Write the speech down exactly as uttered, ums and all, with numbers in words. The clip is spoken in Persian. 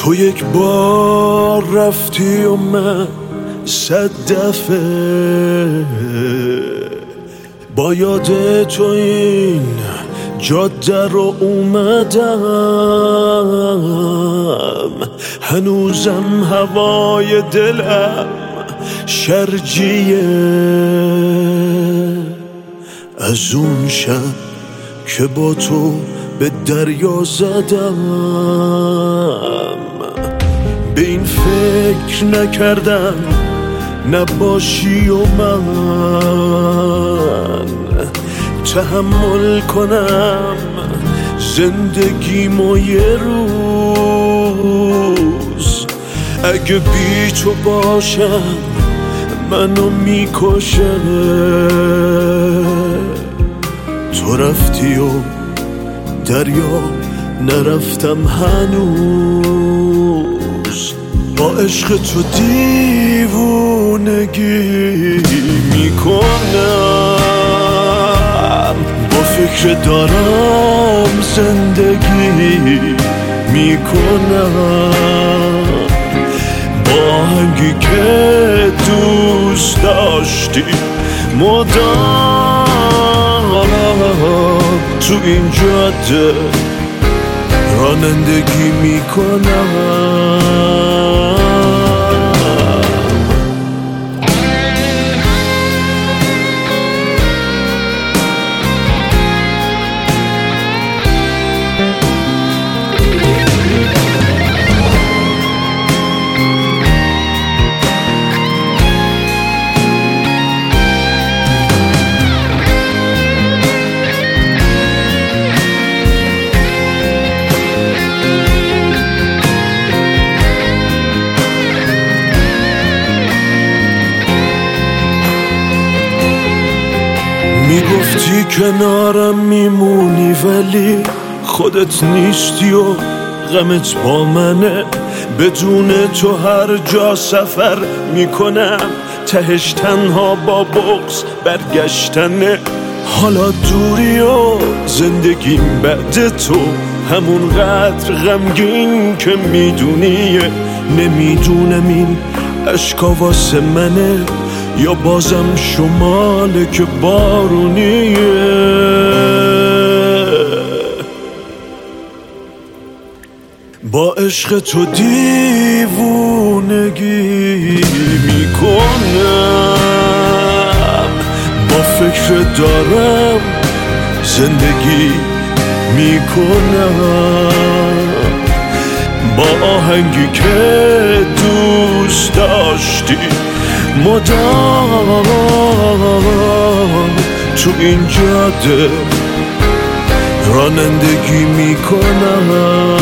تو یک بار رفتی و من صد دفعه با یاد تو این جاده رو اومدم، هنوزم هوای دلم شرجیه از اون شب که با تو به دریا زدم. به این فکر نکردم نباشی و من تحمل کنم زندگیمو یه روز. اگه بی تو باشم منو میکشه. تو رفتی و دریا نرفتم هنوز. با عشق تو دیوونگی میکنم، با فکر دارم زندگی میکنم. با آهنگی که دوست داشتی مدام تو این جاده رانندگی میکنم. میگفتی کنارم میمونی ولی خودت نیستی و غمت با منه. بدون تو هر جا سفر میکنم، تهش تنها با بغض برگشتنه. حالا دوری و زندگیم بعد تو همون قدر غمگین که میدونیه. نمیدونم این عشقا واسه منه یا بازم شماله که بارونیه. با عشق تو دیوونگی میکنم، با فکر دارم زندگی میکنم. با آهنگی که دوست داشتی مدام تو این جاده رانندگی میکنم.